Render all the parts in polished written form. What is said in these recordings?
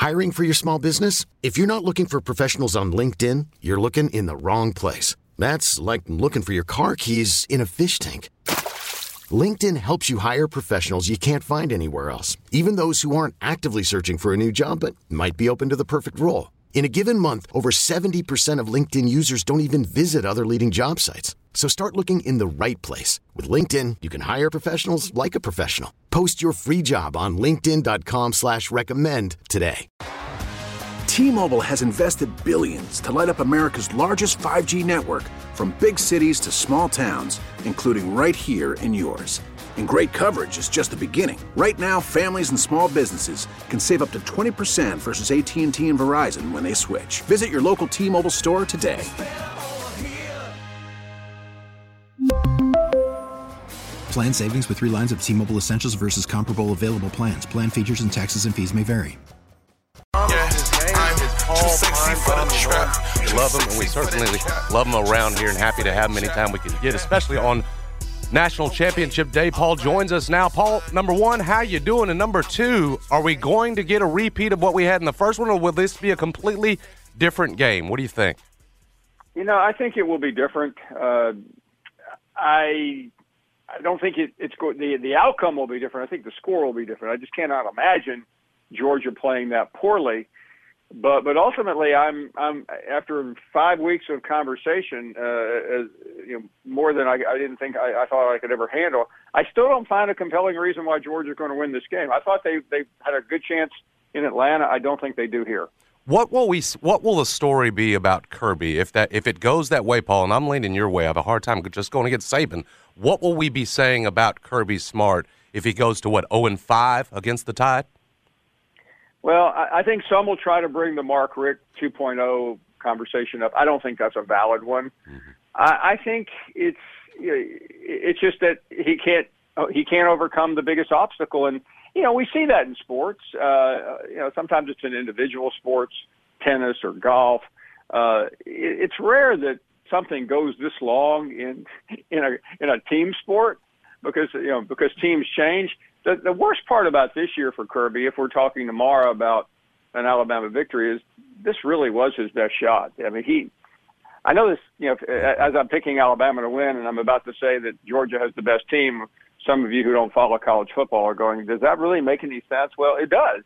Hiring for your small business? If you're not looking for professionals on LinkedIn, you're looking in the wrong place. That's like looking for your car keys in a fish tank. LinkedIn helps you hire professionals you can't find anywhere else, even those who aren't actively searching for a new job but might be open to the perfect role. In a given month, over 70% of LinkedIn users don't even visit other leading job sites. So start looking in the right place. With LinkedIn, you can hire professionals like a professional. Post your free job on linkedin.com/recommend today. T-Mobile has invested billions to light up America's largest 5G network, from big cities to small towns, including right here in yours. And great coverage is just the beginning. Right now, families and small businesses can save up to 20% versus AT&T and Verizon when they switch. Visit your local T-Mobile store today. Plan savings with 3 lines of T-Mobile Essentials versus comparable available plans. Plan features and taxes and fees may vary. Too sexy for the trap. We love him, and we certainly love him around here and happy to have him anytime we can get, especially on National Championship Day. Paul joins us now. Paul, number one, how you doing? And number two, are we going to get a repeat of what we had in the first one, or will this be a completely different game? What do you think? I think it will be different. I don't think the outcome will be different. I think the score will be different. I just cannot imagine Georgia playing that poorly. But ultimately, I'm after 5 weeks of conversation, more than I didn't think I thought I could ever handle. I still don't find a compelling reason why Georgia's going to win this game. I thought they had a good chance in Atlanta. I don't think they do here. What will the story be about Kirby if it goes that way, Paul? And I'm leaning your way. I have a hard time just going against Saban. What will we be saying about Kirby Smart if he goes to 0-5 against the Tide? Well, I think some will try to bring the Mark Richt 2.0 conversation up. I don't think that's a valid one. Mm-hmm. I think it's just that he can't overcome the biggest obstacle, and we see that in sports. Sometimes it's in individual sports, tennis or golf. It's rare that something goes this long in a team sport because teams change. The worst part about this year for Kirby, if we're talking tomorrow about an Alabama victory, is this really was his best shot. I mean, I know this, as I'm picking Alabama to win, and I'm about to say that Georgia has the best team, some of you who don't follow college football are going, does that really make any sense? Well, it does.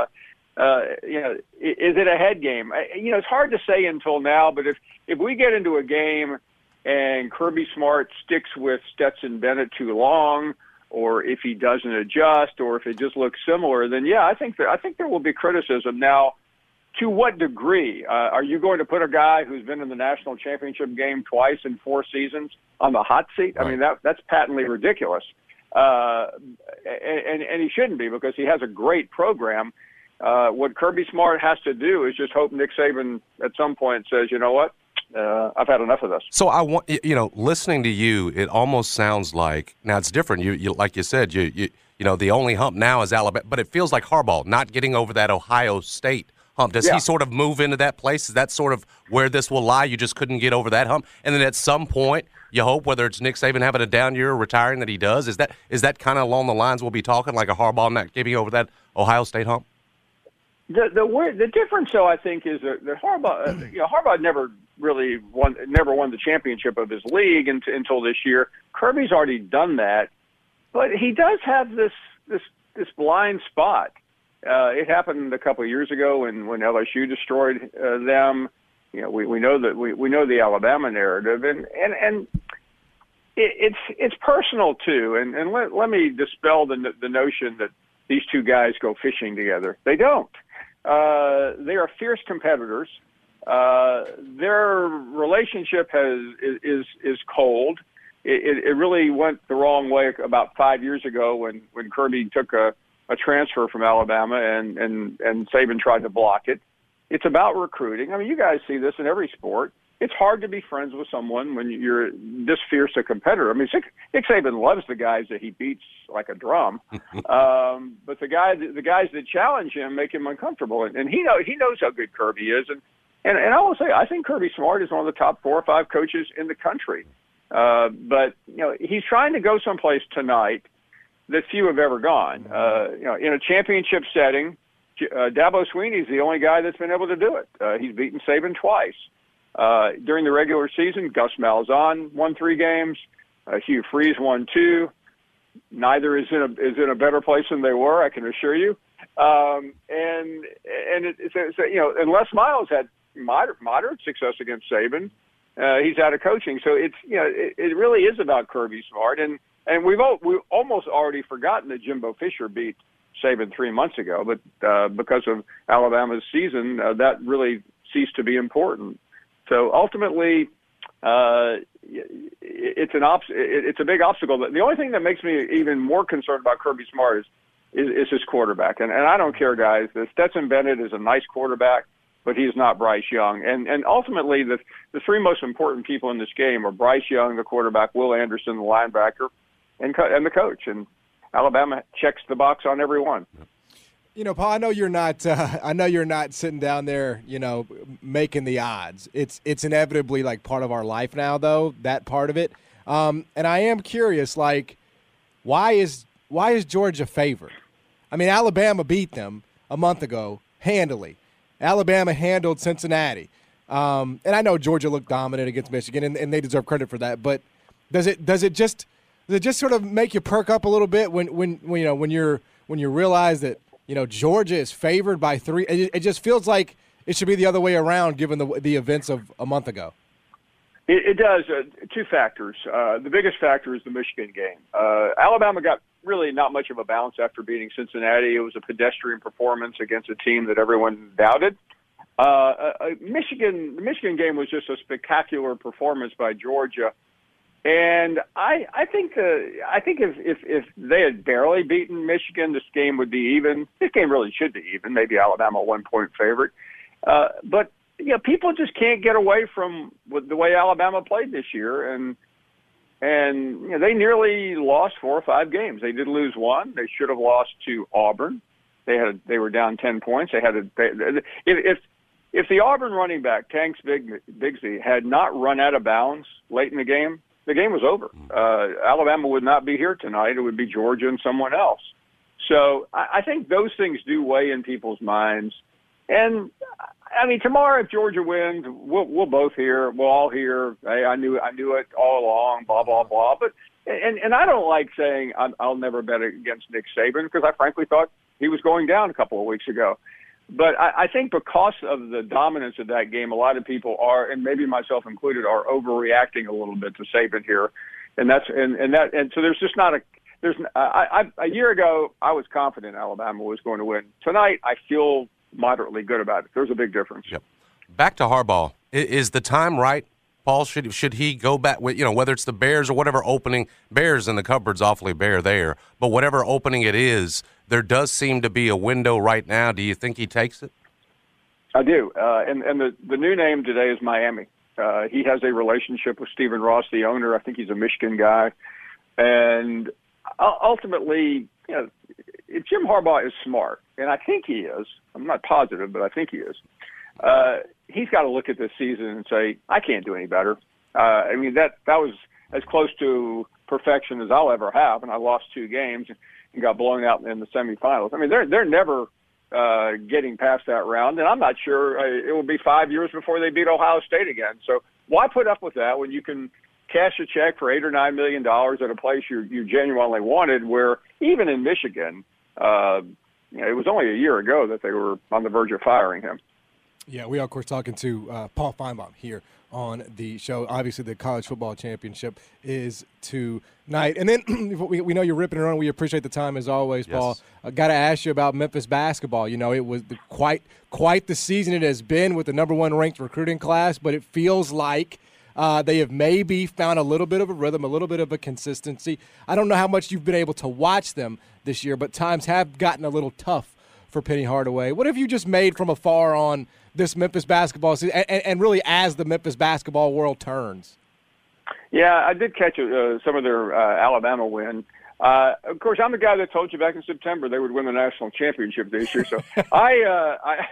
Is it a head game? It's hard to say until now, but if we get into a game and Kirby Smart sticks with Stetson Bennett too long, or if he doesn't adjust, or if it just looks similar, then I think there will be criticism. Now, to what degree? Are you going to put a guy who's been in the national championship game twice in 4 seasons on the hot seat? Right. I mean, that's patently ridiculous. And he shouldn't be, because he has a great program. What Kirby Smart has to do is just hope Nick Saban at some point says, you know what? I've had enough of this. So I want, listening to you, it almost sounds like, now it's different. You like you said, the only hump now is Alabama, but it feels like Harbaugh not getting over that Ohio State hump. Does he sort of move into that place? Is that sort of where this will lie? You just couldn't get over that hump, and then at some point, you hope, whether it's Nick Saban having a down year or retiring, that he does. Is that kind of along the lines we'll be talking, like a Harbaugh not getting over that Ohio State hump? The difference, though, I think, is that Harbaugh never won the championship of his league until this year. Kirby's already done that, but he does have this blind spot. It happened a couple of years ago when LSU destroyed them. We know that we know the Alabama narrative, and it's personal too. And let me dispel the notion that these two guys go fishing together. They don't. They are fierce competitors. Their relationship is cold. It really went the wrong way about 5 years ago when Kirby took a transfer from Alabama and Saban tried to block it. It's about recruiting. I mean, you guys see this in every sport. It's hard to be friends with someone when you're this fierce a competitor. I mean, Nick Saban loves the guys that he beats like a drum, but the guys that challenge him make him uncomfortable. And he knows how good Kirby is. And I will say, I think Kirby Smart is one of the top 4 or 5 coaches in the country. But he's trying to go someplace tonight that few have ever gone. In a championship setting, Dabo Swinney's the only guy that's been able to do it. He's beaten Saban twice. During the regular season, Gus Malzahn won 3 games. Hugh Freeze won 2. Neither is in a better place than they were, I can assure you. And Les Miles had moderate success against Saban. He's out of coaching, so it really is about Kirby Smart, and we've almost already forgotten that Jimbo Fisher beat Saban 3 months ago, but because of Alabama's season, that really ceased to be important. So ultimately, it's a big obstacle. The only thing that makes me even more concerned about Kirby Smart is his quarterback, and I don't care, guys. Stetson Bennett is a nice quarterback, but he's not Bryce Young. And ultimately, the 3 most important people in this game are Bryce Young, the quarterback, Will Anderson, the linebacker, and the coach. And Alabama checks the box on every one. Paul, I know you're not sitting down there, making the odds. It's inevitably like part of our life now, though, that part of it. And I am curious, like, why is Georgia favored? I mean, Alabama beat them a month ago handily. Alabama handled Cincinnati. And I know Georgia looked dominant against Michigan, and they deserve credit for that. But does it just sort of make you perk up a little bit when you realize that Georgia is favored by 3? It just feels like it should be the other way around, given the events of a month ago. It does. 2 factors. The biggest factor is the Michigan game. Alabama got really not much of a bounce after beating Cincinnati. It was a pedestrian performance against a team that everyone doubted. The Michigan game was just a spectacular performance by Georgia. And I think if they had barely beaten Michigan, this game would be even. This game really should be even. Maybe Alabama a 1-point favorite. But people just can't get away from the way Alabama played this year, and they nearly lost 4 or 5 games. They did lose 1. They should have lost to Auburn. They were down 10 points. If the Auburn running back Tanks Bigsby had not run out of bounds late in the game was over. Alabama would not be here tonight. It would be Georgia and someone else. So I think those things do weigh in people's minds. And I mean, tomorrow if Georgia wins, we'll both hear. We'll all hear. Hey, I knew it all along. Blah blah blah. But and I don't like saying I'll never bet against Nick Saban, because I frankly thought he was going down a couple of weeks ago. But I think because of the dominance of that game, a lot of people are, and maybe myself included, are overreacting a little bit to Saban here, and so there's just not a year ago I was confident Alabama was going to win. Tonight I feel moderately good about it. There's a big difference. Yep. Back to Harbaugh. Is the time right, Paul? Should he go back with, whether it's the Bears or whatever opening? Bears in the cupboard's awfully bare there, but whatever opening it is, there does seem to be a window right now. Do you think he takes it? I do. And the new name today is Miami. He has a relationship with Stephen Ross, the owner. I think he's a Michigan guy. And ultimately, if Jim Harbaugh is smart, and I think he is, I'm not positive, but I think he is, he's got to look at this season and say, I can't do any better. I mean, that was as close to perfection as I'll ever have, and I lost 2 games and got blown out in the semifinals. I mean, they're never getting past that round, and I'm not sure it will be 5 years before they beat Ohio State again. So why put up with that when you can cash a check for $8 or $9 million at a place you genuinely wanted, where even in Michigan, it was only a year ago that they were on the verge of firing him. Yeah, we are, of course, talking to Paul Finebaum here on the show. Obviously, the college football championship is tonight. And then we know you're ripping it on. We appreciate the time, as always, yes. Paul. I got to ask you about Memphis basketball. It was quite the season it has been with the number 1 ranked recruiting class, but it feels like they have maybe found a little bit of a rhythm, a little bit of a consistency. I don't know how much you've been able to watch them this year, but times have gotten a little tough for Penny Hardaway. What have you just made from afar on this Memphis basketball season, and really as the Memphis basketball world turns? Yeah, I did catch some of their Alabama win. Of course, I'm the guy that told you back in September they would win the national championship this year. So I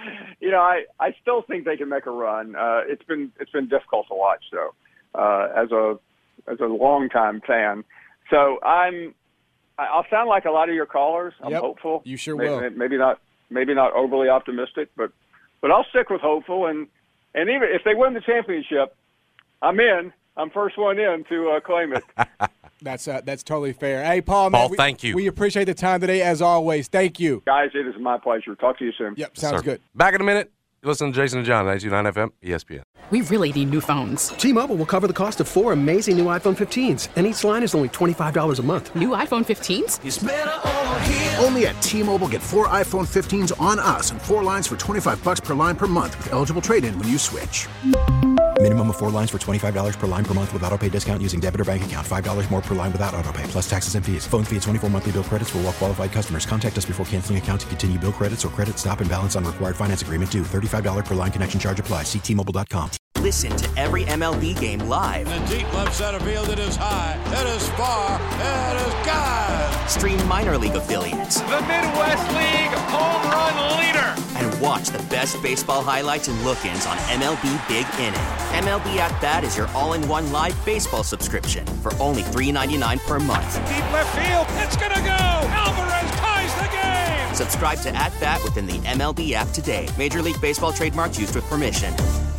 still think they can make a run. It's been difficult to watch though, as a longtime fan. So I'll sound like a lot of your callers. I'm hopeful. You sure will. Maybe not maybe not overly optimistic, but I'll stick with hopeful. And even if they win the championship, I'm in. I'm first one in to claim it. That's totally fair. Hey, Paul, man, thank you. We appreciate the time today, as always. Thank you. Guys, it is my pleasure. Talk to you soon. Yep, sounds good. Back in a minute. Listen to Jason and John, 92.9 FM, ESPN. We really need new phones. T-Mobile will cover the cost of 4 amazing new iPhone 15s, and each line is only $25 a month. New iPhone 15s? It's better over here. Only at T-Mobile, get 4 iPhone 15s on us and 4 lines for $25 per line per month with eligible trade-in when you switch. Minimum of 4 lines for $25 per line per month with autopay discount using debit or bank account. $5 more per line without autopay, plus taxes and fees. Phone fee at 24 monthly bill credits for well-qualified customers. Contact us before canceling account to continue bill credits or credit stop and balance on required finance agreement due. $35 per line connection charge applies. See T-Mobile.com. Listen to every MLB game live. In the deep left center field, it is high, it is far, it is gone. Stream minor league affiliates. The Midwest League home run leader. And watch the best baseball highlights and look-ins on MLB Big Inning. MLB At Bat is your all-in-one live baseball subscription for only $3.99 per month. Deep left field, it's gonna go. Alvarez ties the game. Subscribe to At Bat within the MLB app today. Major League Baseball trademarks used with permission.